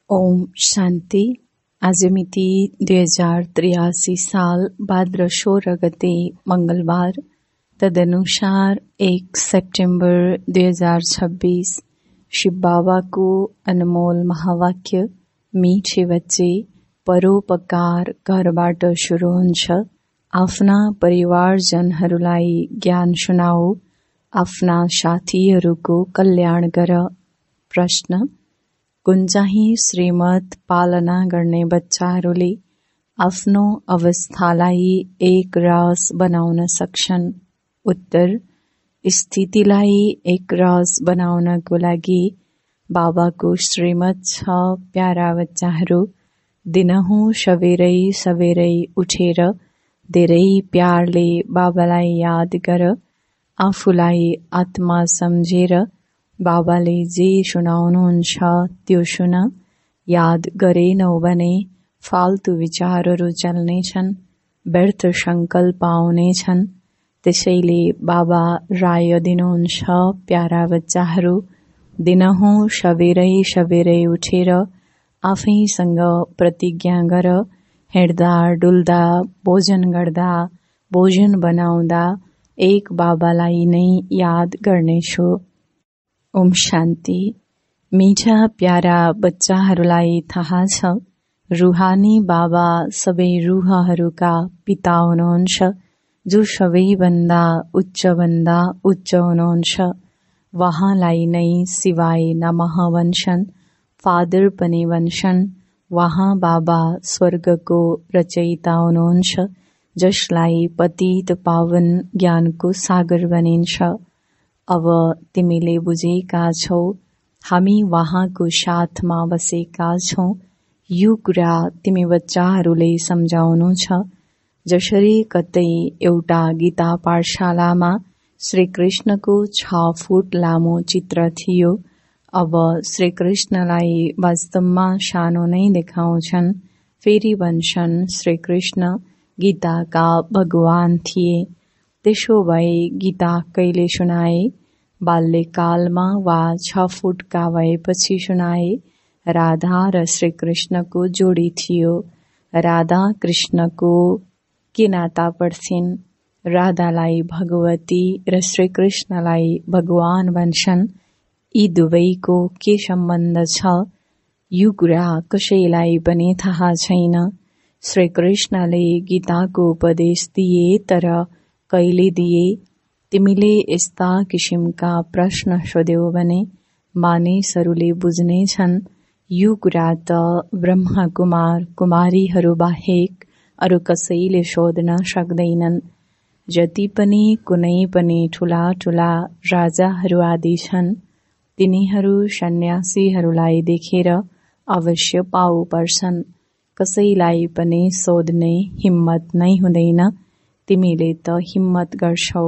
ओम शान्ति। आज मिति 2083 साल भाद्र 16 गते मंगलबार, तदनुसार 1 सेप्टेम्बर 2026 शिव बाबाको अनमोल महावाक्य, मीठे बच्चे परोपकार घरबाट सुरु हुन्छ। आफ्ना परिवारजनहरूलाई ज्ञान सुनाऊ, आफ्ना साथीहरूको कल्याण गर। प्रश्न: कुन चाहिँ श्रीमत पालना गर्ने बच्चाहरूले आफ्नो अवस्थालाई एक रस बनाउन सक्छन्? उत्तर: स्थितिलाई एक रस बनाउनको लागि बाबाको श्रीमत छ। प्यारा बच्चाहरू, दिनहुँ सबेरै सबेरै उठेर धेरै प्यारले बाबालाई याद गर। आफूलाई आत्मा सम्झेर बाबाले जे सुनाउनुहुन्छ त्यो सुन। याद गरेनौ भने फाल्तु विचारहरू चल्नेछन्, व्यर्थ संकल्प आउनेछन्। त्यसैले बाबा राय दिनुहुन्छ, प्यारा बच्चाहरू, दिनहुँ सबेरै सबेरै उठेर आफैसँग प्रतिज्ञा गर। हिँड्दा डुल्दा, भोजन गर्दा, भोजन बनाउँदा एक बाबालाई नै याद गर्नेछु। ओम शान्ति। मीठा प्यारा बच्चाहरूलाई थाहा छ, रूहानी बाबा सबै रूहहरूका पिता हुनुहुन्छ, जो सबैभन्दा उच्च हुनुहुन्छ। वहाँलाई नै शिवाय नमः भन्छन्, फादर पनि भन्छन्। वहाँ बाबा स्वर्गको रचयिता हुनुहुन्छ, जसलाई पतित पावन ज्ञानको सागर भनिन्छ। अब तिमीले बुझेका छौ, हामी वहाँको साथमा बसेका छौं। यो कुरा तिमी बच्चाहरूले सम्झाउनु छ। जसरी कतै एउटा गीता पाठशालामा श्रीकृष्णको 6 फुट लामो चित्र थियो, अब श्रीकृष्णलाई वास्तवमा सानो नै देखाउँछन्। फेरि भन्छन् श्रीकृष्ण गीताका भगवान थिए। त्यसो भए गीता कहिले सुनाए? बाल्यकालमा वा 6 फुटका भएपछि सुनाए। राधा र श्रीकृष्णको जोडी थियो। राधा कृष्णको के नाता पर्थ्यन्? राधालाई भगवती र श्रीकृष्णलाई भगवान भन्छन्। यी दुवैको के सम्बन्ध छ? यो कुरा कसैलाई पनि थाहा छैन। श्रीकृष्णले गीताको उपदेश दिए, तर कहिले दिए? तिमीले यस्ता किसिमका प्रश्न सोध्यौ भने मानिसहरूले बुझ्नेछन्, यो कुरा त ब्रह्मा कुमार कुमारीहरू बाहेक अरू कसैले सोध्न सक्दैनन्। जति पनि कुनै पनि ठूला ठूला राजाहरू आदि छन्, तिनीहरू सन्यासीहरूलाई देखेर अवश्य पाउ पर्छन्। कसैलाई पनि सोध्ने हिम्मत नै हुँदैन। तिमीले त हिम्मत गर्छौ।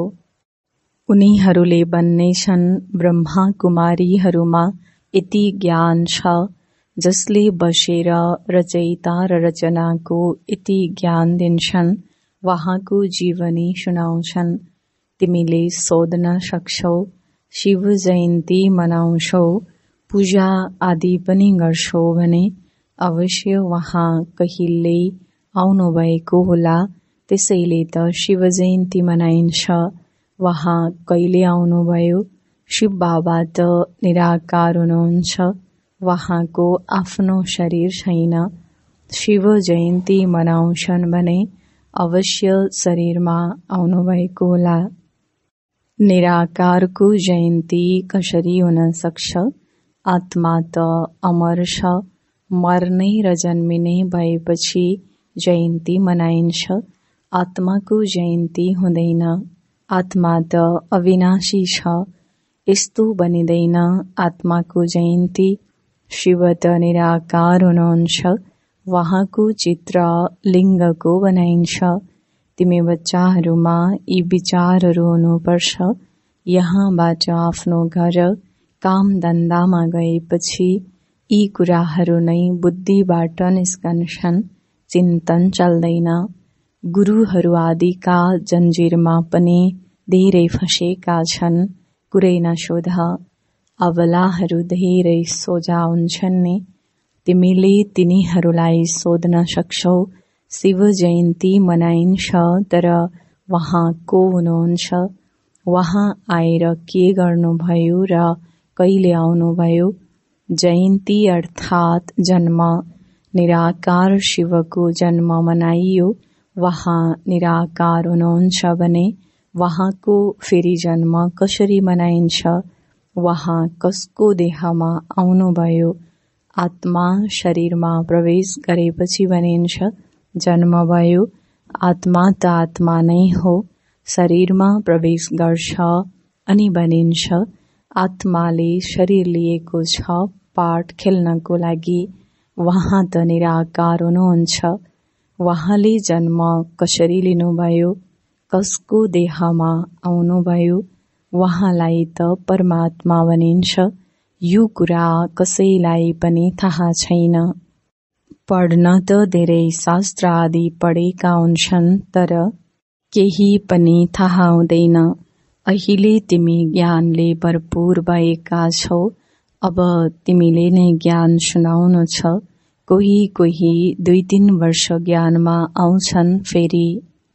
उनीहरूले भन्नेछन्, ब्रह्मा कुमारीहरूमा यति ज्ञान छ, जसले बसेर रचयिता र रचनाको यति ज्ञान दिन्छन्, वहाँको जीवनी सुनाउँछन्। तिमीले सोध्न सक्छौ। शिव जयन्ती मनाउँछौ, पूजा आदि पनि गर्छौ भने अवश्य वहाँ कहिल्यै आउनुभएको होला। त्यसैले त शिव जयन्ती मनाइन्छ। वहाँ कहिले आउनुभयो? शिव बाबा त निराकार हुनुहुन्छ। वहाँको आफ्नो शरीर छैन। शिव जयन्ती मनाउँछन् भने अवश्य शरीरमा आउनुभएको होला। निराकारको जयन्ती कसरी हुन सक्छ? आत्मा त अमर छ। मर्ने र जन्मिने भएपछि जयन्ती मनाइन्छ। आत्माको जयन्ती हुँदैन। आत्मा त अविनाशी छ। यस्तो बनिँदैन आत्माको जयन्ती। शिव त निराकार हुनुहुन्छ। वहाँको चित्र लिङ्गको बनाइन्छ। तिमी बच्चाहरूमा यी विचारहरू हुनुपर्छ। यहाँबाट आफ्नो घर काम धन्दामा गएपछि यी कुराहरू नै बुद्धिबाट निस्कन्छन्। चिन्तन चल्दैन। गुरुहरू आदिका जन्जिरमा पनि धेरै फँसेका छन्। कुरै नसोध। अबलाहरू धेरै सोझा हुन्छन् नि। तिमीले तिनीहरूलाई सोध्न सक्छौ। शिव जयन्ती मनाइन्छ, तर वहाँ को हुनुहुन्छ? वहाँ आएर के गर्नुभयो र कहिले आउनुभयो? जयन्ती अर्थात् जन्म। निराकार शिवको जन्म मनाइयो। वहाँ निराकार हुनुहुन्छ भने वहाँको फेरि जन्म कसरी मनाइन्छ? वहाँ कसको देहमा आउनुभयो? आत्मा शरीरमा प्रवेश गरेपछि भनिन्छ जन्म भयो। आत्मा त आत्मा नै हो, शरीरमा प्रवेश गर्छ अनि भनिन्छ आत्माले शरीर लिएको छ पाठ खेल्नको लागि। वहाँ त निराकार हुनुहुन्छ। वहाँले जन्म कसरी लिनुभयो? कसको देहमा आउनुभयो? वहाँलाई त परमात्मा भनिन्छ। यो कुरा कसैलाई पनि थाहा छैन। पढ्न त धेरै शास्त्र आदि पढेका हुन्छन्, तर केही पनि थाहा हुँदैन। अहिले तिमी ज्ञानले भरपूर भएका छौ। अब तिमीले नै ज्ञान सुनाउनु छ। कोही 2-3 वर्ष ज्ञानमा आउँछन्, फेरि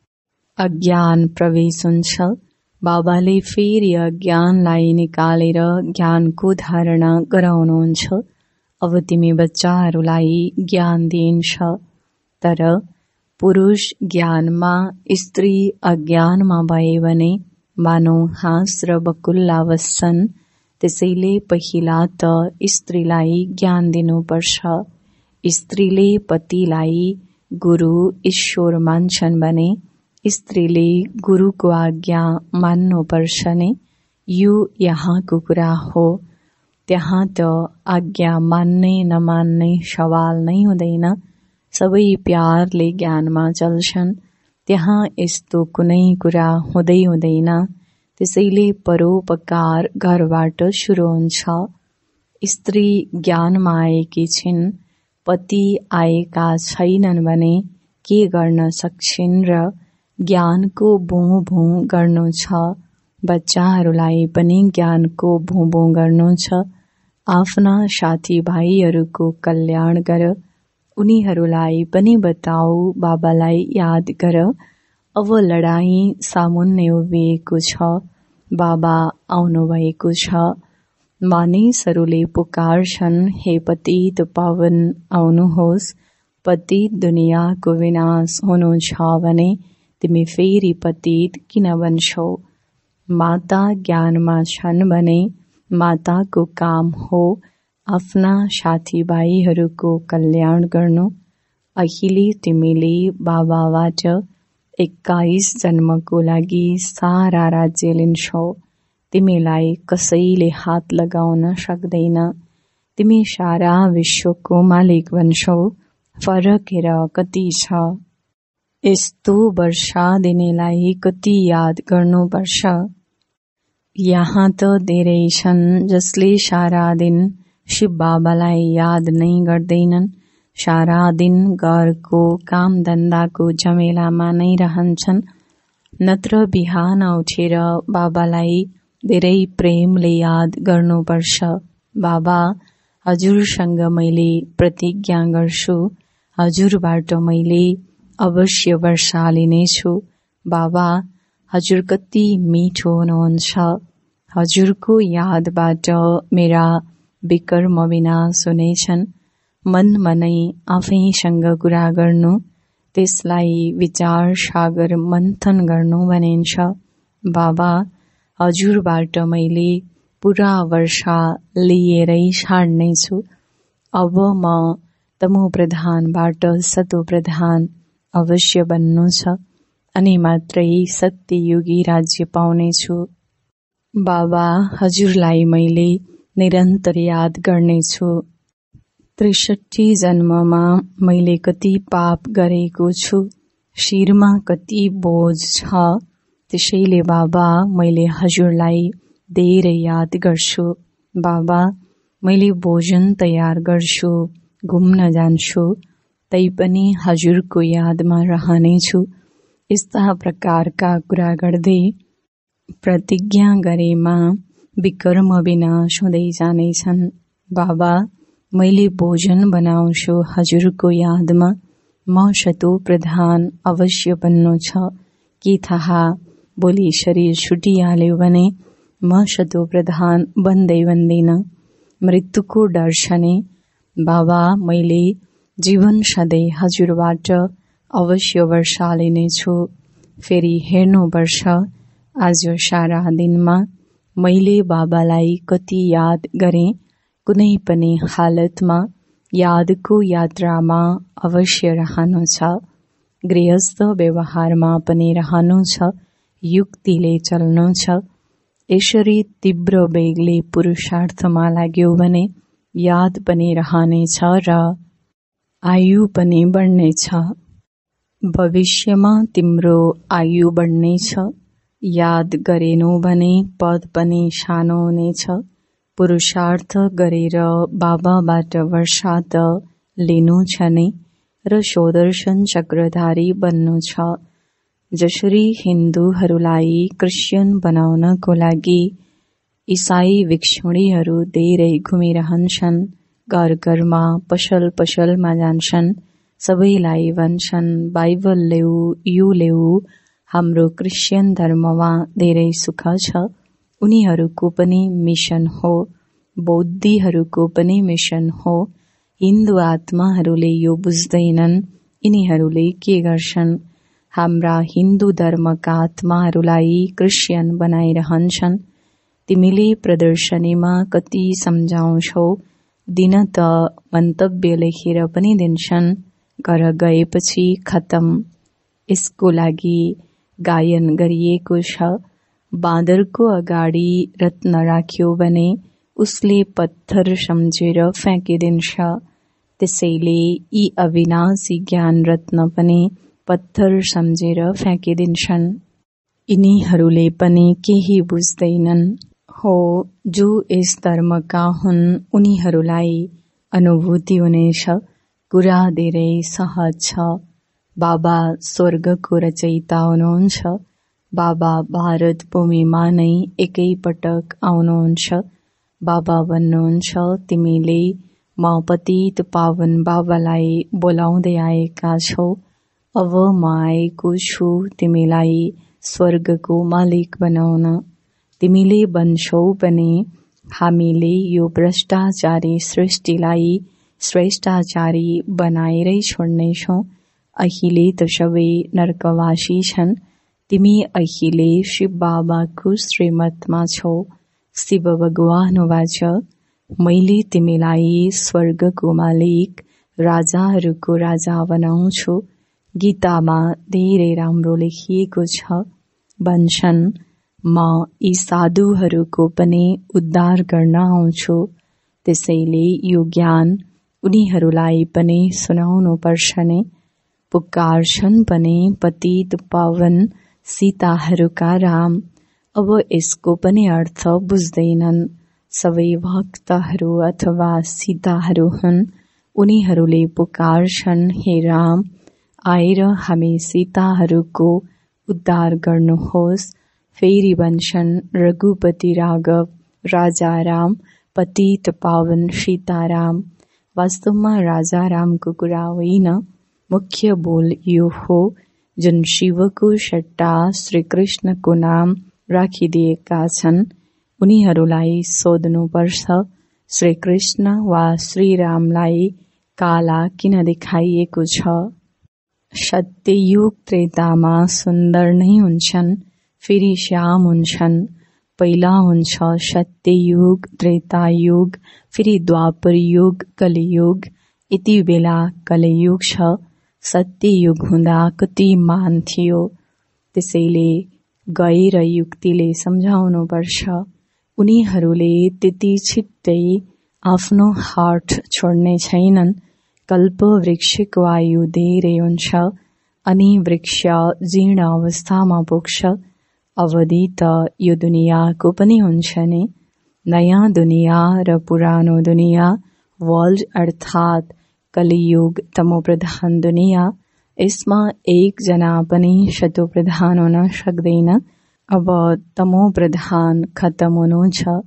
अज्ञान प्रवेश हुन्छ। बाबाले फेरि अज्ञानलाई निकालेर ज्ञानको धारणा गराउनुहुन्छ। अब तिमी बच्चाहरूलाई ज्ञान दिइन्छ, तर पुरुष ज्ञानमा स्त्री अज्ञानमा भए भने मानौ हाँस र बकुल्ला बस्छन्। त्यसैले पहिला त स्त्रीलाई ज्ञान दिनुपर्छ। स्त्रीले पतिलाई गुरु ईश्वर मान्छन् भने स्त्रीले गुरुको आज्ञा मान्नुपर्छ नि। यो यहाँको कुरा हो। त्यहाँ त आज्ञा मान्ने नमान्ने सवाल नै हुँदैन। सबै प्यारले ज्ञानमा चल्छन्। त्यहाँ यस्तो कुनै कुरा हुँदैन। त्यसैले परोपकार घरबाट सुरु हुन्छ। स्त्री ज्ञानमा आएकी छिन्, पति आएका छैनन् भने के गर्न सक्छिन् र ज्ञानको भुँ भुँ गर्नु छ। बच्चाहरूलाई पनि ज्ञानको भुँ भुँ गर्नु छ। आफ्ना साथीभाइहरूको कल्याण गर। उनीहरूलाई पनि बताऊ बाबालाई याद गर। अब लडाईँ सामुन्ने उभिएको छ। बाबा आउनुभएको छ। मानिसहरूले पुकार्छन्, हे पतित पावन आउनुहोस्। पतित दुनियाँको विनाश हुनु छ भने तिमी फेरि पतित किन बन्छौ? माता ज्ञानमा छन् भने माताको काम हो आफ्ना साथीभाइहरूको कल्याण गर्नु। अहिले तिमीले बाबाबाट 21 जन्मको लागि सारा राज्य लिन्छौ। तिमीलाई कसैले हात लगाउन सक्दैन। तिमी सारा विश्वको मालिक बन्छौ। फरक हेर कति छ। यस्तो वर्षा दिनेलाई कति याद गर्नुपर्छ। यहाँ त धेरै छन् जसले सारा दिन शिव बाबालाई याद नै गर्दैनन्। सारा दिन घरको काम धन्दाको झमेलामा नै रहन्छन्। नत्र बिहान उठेर बाबालाई धेरै प्रेमले याद गर्नुपर्छ। बाबा, हजुरसँग मैले प्रतिज्ञा गर्छु। हजुरबाट मैले अवश्य वर्षा लिनेछु। बाबा, हजुर कति मिठो हुनुहुन्छ। हजुरको यादबाट मेरा विकर्म विनाश हुनेछन्। मनमा नै आफैसँग कुरा गर्नु, त्यसलाई विचार सागर मन्थन गर्नु भनिन्छ। बाबा, हजुरबाट मैले पुरा वर्षा लिएरै छाड्नेछु। अब म तमो प्रधानबाट सतो प्रधान अवश्य बन्नु छ अनि मात्रै सत्ययुगी राज्य पाउनेछु। बाबा, हजुरलाई मैले निरन्तर याद गर्नेछु। 63 जन्ममा मैले कति पाप गरेको छु। शिरमा कति बोझ छ। त्यसैले बाबा, मैले हजुरलाई धेरै याद गर्छु। बाबा, मैले भोजन तयार गर्छु, घुम्न जान्छु, तैपनि हजुरको यादमा रहनेछु। यस्ता प्रकारका कुरा गर्दै प्रतिज्ञा गरेमा विकर्म विनाश हुँदै जानेछन्। बाबा, मैले भोजन बनाउँछु हजुरको यादमा, म शतो प्रधान अवश्य बन्नु छ। के थाहा भोलि शरीर छुटिहाल्यो भने म शतो प्रधान बन्दै बन्दिन। मृत्युको डर छ नि बाबा, मैले जीवन सधैँ हजुरबाट अवश्य वर्षा लिनेछु। फेरि हेर्नुपर्छ आज सारा दिनमा मैले बाबालाई कति याद गरेँ। कुनै पनि हालतमा यादको यात्रामा अवश्य रहनु छ। गृहस्थ व्यवहारमा पनि रहनु छ, युक्तिले चल्नु छ। यसरी तीव्र वेगले पुरुषार्थमा लाग्यो भने याद पनि रहनेछ र आयु पनि बढ्नेछ। भविष्यमा तिम्रो आयु बढ्नेछ। याद गरेनौ भने पद पनि सानो हुनेछ। पुरुषार्थ गरेर बाबाबाट वर्षा त लिनु छ नै र सुदर्शन चक्रधारी बन्नु छ। जसरी हिन्दूहरूलाई क्रिश्चियन बनाउनको लागि इसाई भिक्षुणीहरू धेरै घुमिरहन्छन्, घर घरमा पसल पसलमा जान्छन्, सबैलाई भन्छन् बाइबल ल्याऊ, यो ल्याऊ। हाम्रो क्रिश्चियन धर्ममा धेरै सुख छ। उनीहरूको पनि मिशन हो, बौद्धीहरूको पनि मिशन हो। हिन्दू आत्माहरूले यो बुझ्दैनन्। यिनीहरूले के गर्छन्? हाम्रा हिन्दू धर्मका आत्माहरूलाई क्रिश्चियन बनाइरहन्छन्। तिमीले प्रदर्शनीमा कति सम्झाउँछौ? दिन त मन्तव्य लेखेर पनि दिन्छन्, घर गएपछि खतम। यसको लागि गायन गरिएको छ। बाँदरको अगाडि रत्न राख्यो भने उसले पत्थर सम्झेर फ्याँकिदिन्छ। त्यसैले यी अविनाशी ज्ञान रत्न पनि पत्थर सम्झेर फ्याँकिदिन्छन्। यिनीहरूले पनि केही बुझ्दैनन्। हो, जो यस धर्मका हुन् उनीहरूलाई अनुभूति हुनेछ। कुरा धेरै सहज छ। बाबा स्वर्गको रचयिता हुनुहुन्छ। बाबा भारत भूमिमा नै एकैपटक आउनुहुन्छ। बाबा भन्नुहुन्छ, तिमीले म पतित पावन बाबालाई बोलाउँदै आएका छौ। अब म आएको छु तिमीलाई स्वर्गको मालिक बनाउन। तिमीले भन्छौ भने हामीले यो भ्रष्टाचारी सृष्टिलाई श्रेष्ठाचारी बनाएरै छोड्नेछौँ। अहिले त सबै नरकवासी छन्। तिमी अहिले शिव बाबाको श्रीमतमा छौ। शिव भगवान वाच, मैले तिमीलाई स्वर्गको मालिक, राजाहरूको राजा बनाउँछु। गीतामा धेरै राम्रो लेखिएको छ। भन्छन्, म यी साधुहरूको पनि उद्धार गर्न आउँछु। त्यसैले यो ज्ञान उनीहरूलाई पनि सुनाउनु पर्छ नि। पुकारछन् पनि पतित पावन सीताहरूका राम। अब यसको पनि अर्थ बुझ्दैनन्। सबै भक्तहरू अथवा सीताहरू हुन्। उनीहरूले पुकारछन्, हे राम, आएर हामी सीताहरूको उद्धार गर्नुहोस्। फेरि भन्छन्, रघुपति राघव, राजा राम, पतित पावन सीताराम। वास्तवमा राजा रामको कुरा होइन। मुख्य बोल यो हो, जुन शिवको सट्टा श्रीकृष्णको नाम राखिदिएका छन्। उनीहरूलाई सोध्नुपर्छ, श्रीकृष्ण वा श्रीरामलाई काला किन देखाइएको छ? सत्ययुग त्रेतामा सुन्दर नै हुन्छन्, फेरि श्याम हुन्छन्। पहिला हुन्छ सत्ययुग, त्रेतायुग, फेरि द्वापर युग, कलियुग। यति बेला कलियुग छ। सत्ययुग हुँदा कति मान थियो। त्यसैले गएर युक्तिले सम्झाउनु पर्छ। उनीहरूले त्यति छिट्टै आफ्नो हात छोड्ने छैनन्। कल्प वृक्षको आयु धेरै हुन्छ अनि वृक्ष जीर्ण अवस्थामा पुग्छ। अवधि त यो दुनियाँको पनि हुन्छ नि। नयाँ दुनियाँ र पुरानो दुनियाँ, वर्ल्ड अर्थात् कलियुग तमोप्रधान दुनियाँ। यसमा एकजना पनि शतोप्रधान हुन सक्दैन। अब तमोप्रधान खत्तम हुनु छ।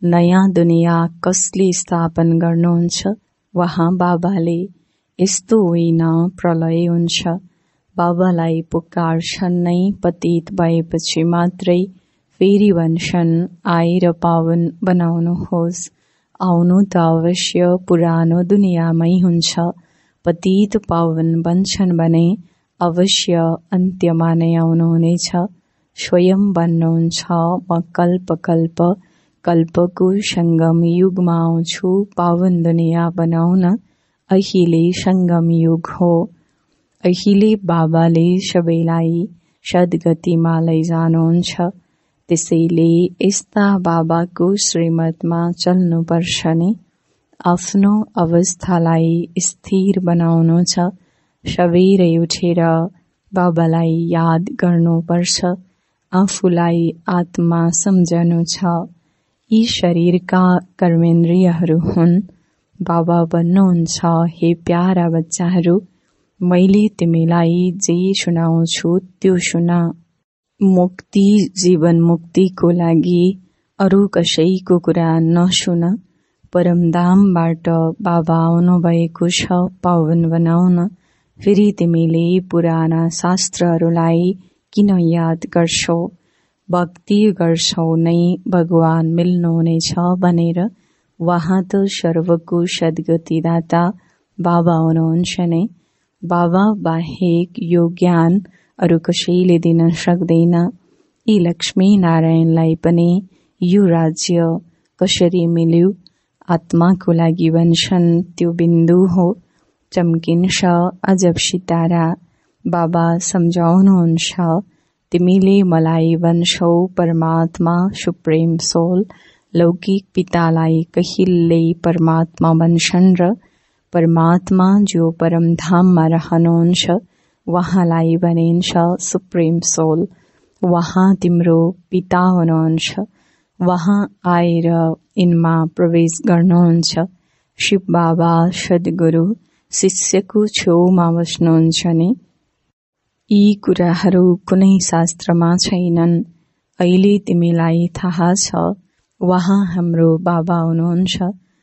नयाँ दुनियाँ कसले स्थापन गर्नुहुन्छ? वहाँ बाबाले यस्तो होइन प्रलय हुन्छ। बाबालाई पुकारछन् नै पतित भएपछि मात्रै फेरि भन्छन् आएर पावन बनाउनुहोस्। आउनु त अवश्य पुरानो दुनियाँमै हुन्छ। पतित पावन बन्छन् भने अवश्य अन्त्यमा नै आउनुहुनेछ। स्वयं भन्नुहुन्छ म कल्प कल्प कल्पको सङ्गम युगमा आउँछु पावन दुनियाँ बनाउन। अहिले सङ्गम युग हो। अहिले बाबाले सबैलाई सद्गतिमा लैजानुहुन्छ। त्यसैले यस्ता बाबाको श्रीमतमा चल्नुपर्छ नि। आफ्नो अवस्थालाई स्थिर बनाउनु छ। सबेरै उठेर बाबालाई याद गर्नुपर्छ। आफूलाई आत्मा सम्झनु छ। यी शरीरका कर्मेन्द्रियहरू हुन्। बाबा भन्नुहुन्छ हे प्यारा बच्चाहरू, मैले तिमीलाई जे सुनाउँछु त्यो सुना। मुक्ति जीवन मुक्तिको लागि अरू कसैको कुरा नसुन। परमधामबाट बाबा आउनु भएको छ पावन बनाउन। फेरि तिमीले पुराना शास्त्रहरूलाई किन याद गर्छौ? भक्ति गर्छौ नै भगवान मिल्नुहुनेछ भनेर। वहाँ त सर्वको सद्गतिदाता बाबा हुनुहुन्छ नै। बाबा बाहेक यो ज्ञान अरू कसैले दिन सक्दैन। यी लक्ष्मी नारायणलाई पनि यो राज्य कसरी मिल्यो? आत्माको लागि भन्छन् त्यो बिन्दु हो। चम्किन्छ अजब सितारा। बाबा सम्झाउनुहुन्छ तिमीले मलाई भन्छौ परमात्मा सुप्रिम सोल। लौकिक पितालाई कहिल्यै परमात्मा भन्छन् र परमात्मा जो परमधाममा रहनुहुन्छ वहाँलाई भनिन्छ सुप्रिम सोल। वहाँ तिम्रो पिता हुनुहुन्छ। वहाँ आएर यिनमा प्रवेश गर्नुहुन्छ। शिव बाबा सद्गुरु शिष्यको छेउमा बस्नुहुन्छ नि। यी कुराहरू कुनै शास्त्रमा छैनन्। अहिले तिमीलाई थाहा छ वहाँ हाम्रो बाबा हुनुहुन्छ।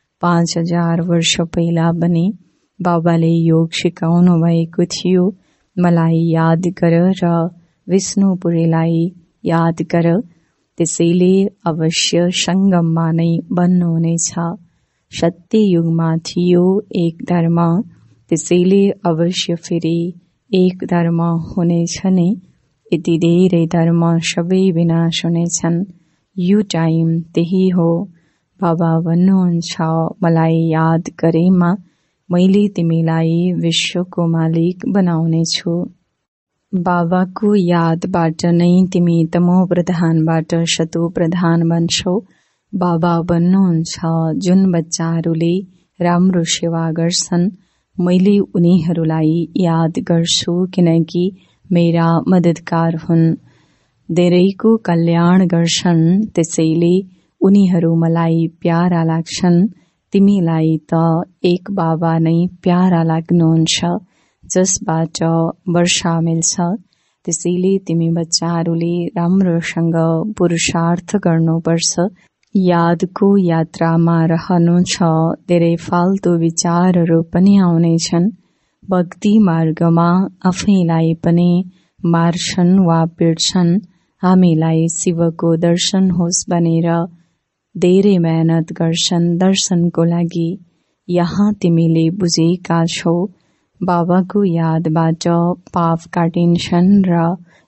5000 वर्ष पहिला पनि बाबाले योग सिकाउनु भएको थियो। मलाई याद गर र विष्णुपुरीलाई याद गर। त्यसैले अवश्य सङ्गममा नै बन्नुहुनेछ। सत्य युगमा थियो एक धर्म। त्यसैले अवश्य फेरि एक धर्म हुनेछ नि। यति धेरै धर्म सबै विनाश हुनेछन्। यो टाइम त्यही हो। बाबा भन्नुहुन्छ मलाई याद गरेमा मैले तिमीलाई विश्वको मालिक बनाउनेछु। बाबाको यादबाट नै तिमी तमो प्रधानबाट सतो प्रधान बन्छौ। बाबा भन्नुहुन्छ जुन बच्चाहरूले राम्रो सेवा गर्छन् मैले उनीहरूलाई याद गर्छु किनकि मेरा मद्दतगार हुन्। धेरैको कल्याण गर्छन् त्यसैले उनीहरू मलाई प्यारा लाग्छन्। तिमीलाई त एक बाबा नै प्यारा लाग्नुहुन्छ जसबाट वर्षा मिल्छ। त्यसैले तिमी बच्चाहरूले राम्रोसँग पुरुषार्थ गर्नुपर्छ। यादको यात्रामा रहनु छ। धेरै फाल्तु विचारहरू पनि आउनेछन्। भक्ति मार्गमा आफैलाई पनि मार्छन् वा पिट्छन्। हामीलाई शिवको दर्शन होस् भनेर धेरै मेहनत गर्छन् दर्शनको लागि। यहाँ तिमीले बुझेका छौ बाबाको यादबाट पाप काटिन्छन् र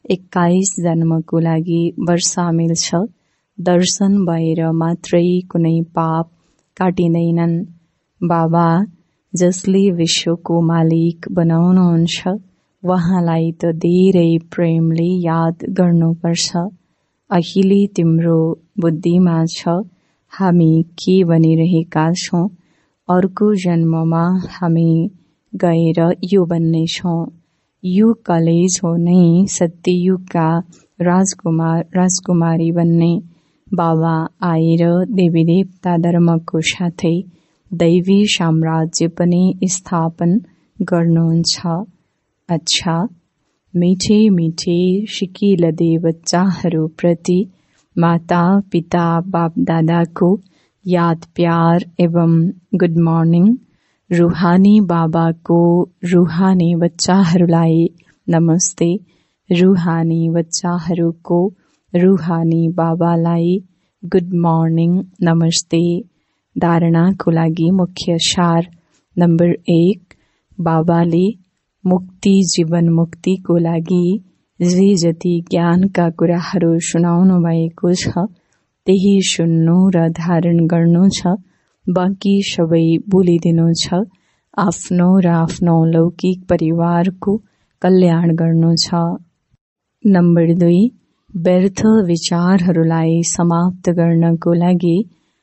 21 जन्मको लागि वर्षा मिल्छ। दर्शन भएर मात्रै कुनै पाप काटिँदैनन्। बाबा जसले विश्वको मालिक बनाउनुहुन्छ वहाँलाई त धेरै प्रेमले याद गर्नुपर्छ। अहिले तिम्रो बुद्धिमा छ हामी के बनिरहेका छौं। अर्को जन्ममा हामी गएर यो बन्नेछौं। यो कलेज हो नै सत्ययुगका राजकुमार राजकुमारी बन्ने। बाबा आएर देवी देवता धर्मको साथै दैवी साम्राज्य पनि स्थापन गर्नुहुन्छ। अच्छा, मिठे मिठे सिकिलदे बच्चाहरू प्रति माता पिता बाप दादाको याद प्यार एवं गुड मर्निङ। रूहानी बाबाको रूहानी बच्चाहरूलाई नमस्ते। रूहानी बच्चाहरूको रूहानी बाबालाई गुड मर्निङ नमस्ते। धारणाको लागि मुख्य सार नम्बर 1, बाबाले मुक्ति जीवन मुक्तिको लागि जे जति ज्ञानका कुराहरू सुनाउनु भएको छ त्यही सुन्नु र धारण गर्नु छ। बाँकी सबै भुलिदिनु छ। आफ्नो र आफ्नो लौकिक परिवारको कल्याण गर्नु छ। नम्बर 2, व्यर्थ विचारहरूलाई समाप्त गर्नको लागि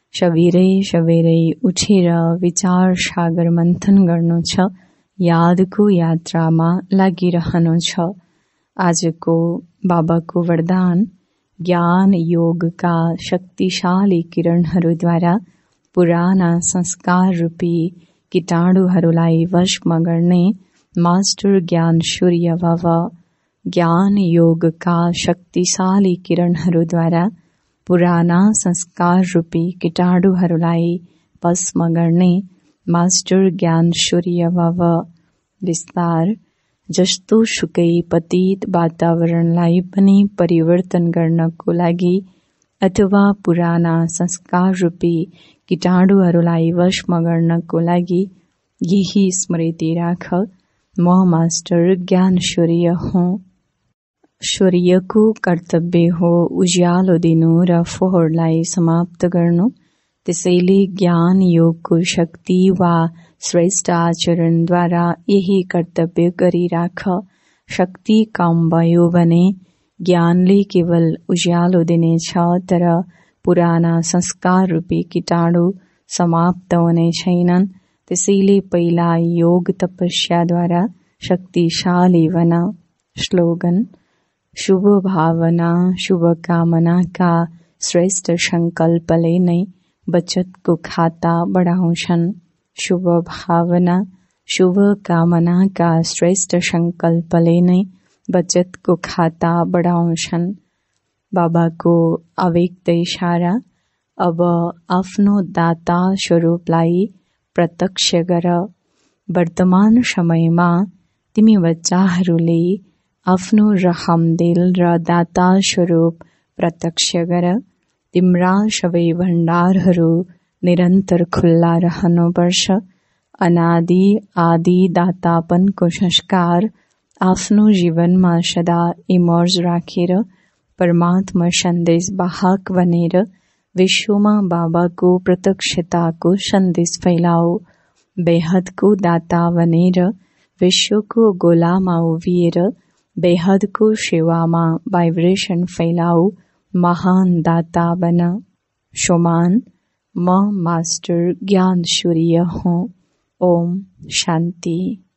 सबेरै उठेर विचार सागर मन्थन गर्नु छ। यादको यात्रामा लागिरहनु छ। आजको बाबाको वरदान ज्ञान योगका शक्तिशाली किरणहरूद्वारा पुराना संस्कार रूपी कीटाणुहरूलाई वशमा गर्ने मास्टर ज्ञान सूर्य बाबा। ज्ञान योगका शक्तिशाली किरणहरूद्वारा पुराना संस्कार रूपी कीटाणुहरूलाई वशमा गर्ने मास्टर ज्ञान सूर्य बाबा। विस्तार। जस्तो सुकै पतित वातावरणलाई पनि परिवर्तन गर्नको लागि अथवा पुराना संस्कार रूपी कीटाणुहरूलाई वशमा गर्नको लागि यही स्मृति राख, म मास्टर ज्ञान सूर्य हुँ। सूर्यको कर्तव्य हो उज्यालो दिनु र फोहोरलाई समाप्त गर्नु। त्यसैले ज्ञान योगको शक्ति वा श्रेष्ठ आचरणद्वारा यही कर्तव्य गरिराख। शक्ति कम भयो भने ज्ञानले केवल उज्यालो दिनेछ, तर पुराना संस्कार रूपी कीटाणु समाप्त हुने छैनन्। त्यसैले पहिला योग तपस्याद्वारा शक्तिशाली बन। स्लोगन। शुभ भावना शुभकामनाका श्रेष्ठ संकल्पले नै बचतको खाता बढाउँछन्। शुभ भावना शुभकामनाका श्रेष्ठ संकल्पले नै बचतको खाता बढाउँछन्। बाबाको अव्यक्त इशारा। अब आफ्नो दाता स्वरूपलाई प्रत्यक्ष गर। वर्तमान समयमा तिमी बच्चाहरूले आफ्नो रहमदिल र दाता स्वरूप प्रत्यक्ष गर। तिम्रा सबै भण्डारहरू निरन्तर खुल्ला रहनुपर्छ। अनादि आदि दातापनको संस्कार आफ्नो जीवनमा सदा इमर्ज राखेर परमात्मा सन्देश वाहक बनेर विश्वमा बाबाको प्रत्यक्षताको सन्देश फैलाऊ। बेहदको दाता बनेर विश्वको गोलामा उभिएर बेहदको सेवामा भाइब्रेसन फैलाऊ। महान दाता बन। शोमान। म मास्टर ज्ञान सूर्य हूँ। ओम शान्ति।